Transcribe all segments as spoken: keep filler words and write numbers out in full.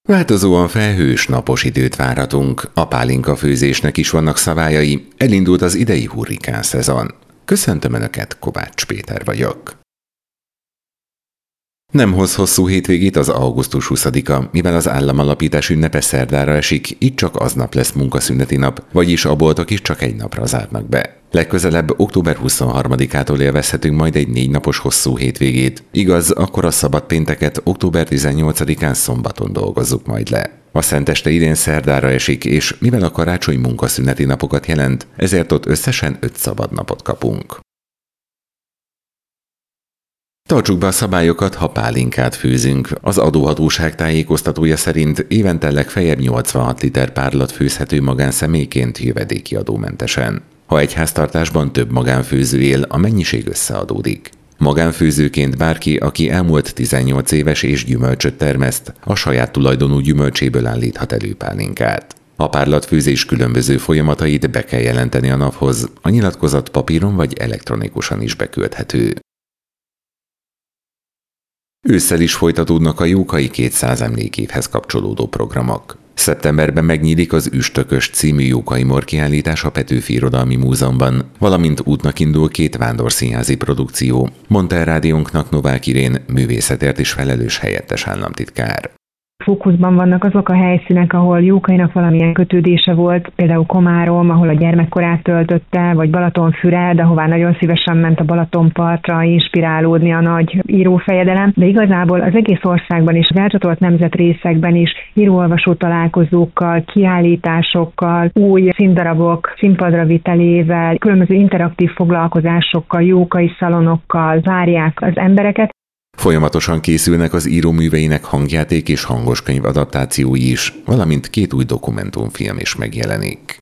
Változóan felhős, napos időt várhatunk, a pálinka főzésnek is vannak szabályai, elindult az idei hurrikán szezon. Köszöntöm Önöket, Kovács Péter vagyok. Nem hoz hosszú hétvégét az augusztus huszadika, mivel az államalapítás ünnepe szerdára esik, így csak aznap lesz munkaszüneti nap, vagyis a boltok is csak egy napra zárnak be. Legközelebb október huszonharmadikától élvezhetünk majd egy négy napos hosszú hétvégét. Igaz, akkor a szabad pénteket október tizennyolcadikán szombaton dolgozzuk majd le. A szenteste idén szerdára esik, és mivel a karácsony munkaszüneti napokat jelent, ezért ott összesen öt szabad napot kapunk. Tartsuk be a szabályokat, ha pálinkát főzünk. Az adóhatóság tájékoztatója szerint évente legfeljebb nyolcvanhat liter párlat főzhető magánszemélyként jövedéki adómentesen. Ha egy háztartásban több magánfőző él, a mennyiség összeadódik. Magánfőzőként bárki, aki elmúlt tizennyolc éves és gyümölcsöt termeszt, a saját tulajdonú gyümölcséből állíthat elő pálinkát. A párlatfőzés különböző folyamatait be kell jelenteni a naphoz, a nyilatkozat papíron vagy elektronikusan is beküldhető. Ősszel is folytatódnak a Jókai kétszáz emlékévhez kapcsolódó programok. Szeptemberben megnyílik az Üstökös című Jókai Mor kiállítás a Petőfi Irodalmi Múzeumban, valamint útnak indul két vándorszínházi produkció, mondta el rádiónknak Novák Irén, művészetért is felelős helyettes államtitkár. Fókuszban vannak azok a helyszínek, ahol Jókainak valamilyen kötődése volt, például Komárom, ahol a gyermekkorát töltötte, vagy Balatonfüred, ahová nagyon szívesen ment a Balatonpartra inspirálódni a nagy írófejedelem, de igazából az egész országban és az elcsatolt nemzetrészekben is író-olvasó találkozókkal, kiállításokkal, új színdarabok színpadra vitelével, különböző interaktív foglalkozásokkal, jókai szalonokkal várják az embereket. Folyamatosan készülnek az íróműveinek hangjáték és hangoskönyv adaptációi is, valamint két új dokumentumfilm is megjelenik.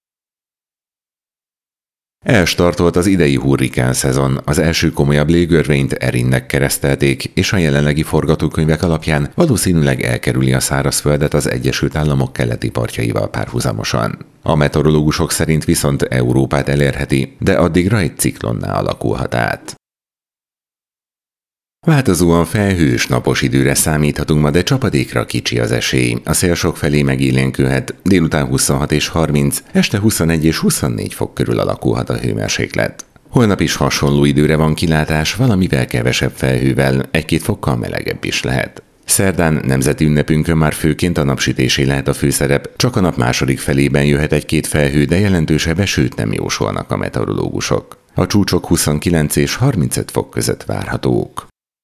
Elstartolt az idei hurrikán szezon, az első komolyabb légörvényt Erinnek keresztelték, és a jelenlegi forgatókönyvek alapján valószínűleg elkerüli a szárazföldet az Egyesült Államok keleti partjaival párhuzamosan. A meteorológusok szerint viszont Európát elérheti, de addigra egy ciklonná alakulhat át. Változóan felhős, napos időre számíthatunk ma, de csapadékra kicsi az esély. A szél sokfelé megélénkülhet, délután huszonhat és harminc, este huszonegy és huszonnégy fok körül alakulhat a hőmérséklet. Holnap is hasonló időre van kilátás, valamivel kevesebb felhővel, egy-két fokkal melegebb is lehet. Szerdán, nemzeti ünnepünkön már főként a napsütésé lehet a főszerep, csak a nap második felében jöhet egy-két felhő, de jelentősebb esőt nem jósolnak a meteorológusok. A csúcsok huszonkilenc és harmincöt fok között várhatók.